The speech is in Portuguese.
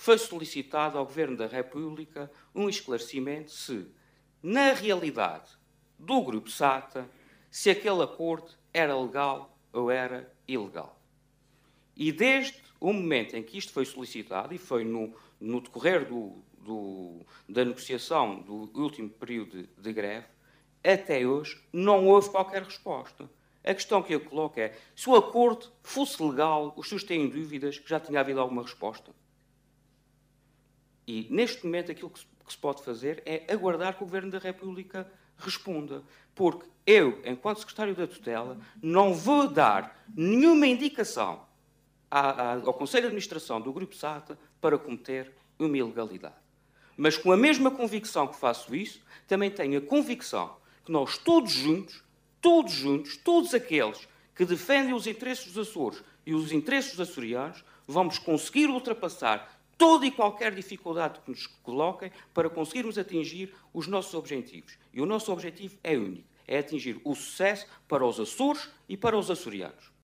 foi solicitado ao Governo da República um esclarecimento se, na realidade do Grupo SATA, se aquele acordo era legal ou era ilegal. E desde o momento em que isto foi solicitado, e foi no decorrer da negociação do último período de greve, até hoje não houve qualquer resposta. A questão que eu coloco é, se o acordo fosse legal, os senhores têm dúvidas que já tinha havido alguma resposta? E, neste momento, aquilo que se pode fazer é aguardar que o Governo da República responda. Porque eu, enquanto Secretário da Tutela, não vou dar nenhuma indicação ao Conselho de Administração do Grupo SATA para cometer uma ilegalidade. Mas com a mesma convicção que faço isso, também tenho a convicção que nós todos juntos, todos aqueles que defendem os interesses dos Açores e os interesses dos açorianos, vamos conseguir ultrapassar toda e qualquer dificuldade que nos coloquem para conseguirmos atingir os nossos objetivos. E o nosso objetivo é único, é atingir o sucesso para os Açores e para os açorianos.